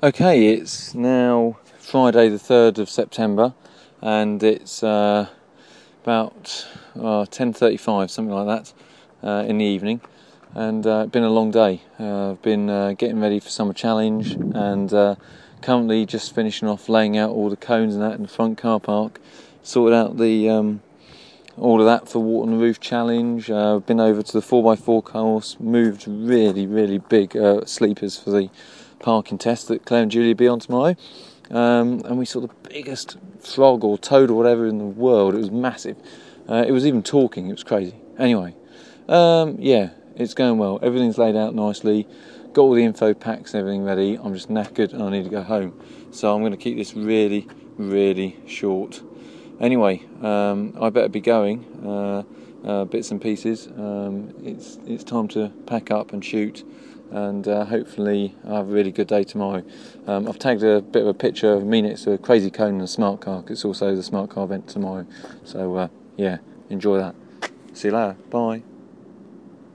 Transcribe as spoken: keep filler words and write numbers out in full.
Okay, it's now Friday the third of September and it's uh, about uh, ten thirty-five, something like that, uh, in the evening, and uh, it's been a long day. Uh, I've been uh, getting ready for Summer Challenge and uh, currently just finishing off laying out all the cones and that in the front car park, sorted out the um, all of that for Water on the Roof Challenge. Uh, I've been over to the four by four course, moved really, really big uh, sleepers for the parking test that Claire and Julie will be on tomorrow. Um, and we saw the biggest frog or toad or whatever in the world. It was massive. Uh, it was even talking. It was crazy. Anyway, um, yeah, it's going well. Everything's laid out nicely. Got all the info packs and everything ready. I'm just knackered and I need to go home. So I'm going to keep this really, really short. Anyway, um, I better be going. Uh, uh, bits and pieces. Um, it's it's time to pack up and shoot, and uh, hopefully I'll have a really good day tomorrow. Um, I've tagged a bit of a picture of me next to a Crazy Cone and a smart car. It's also the smart car event tomorrow. So uh, yeah, enjoy that. See you later. Bye.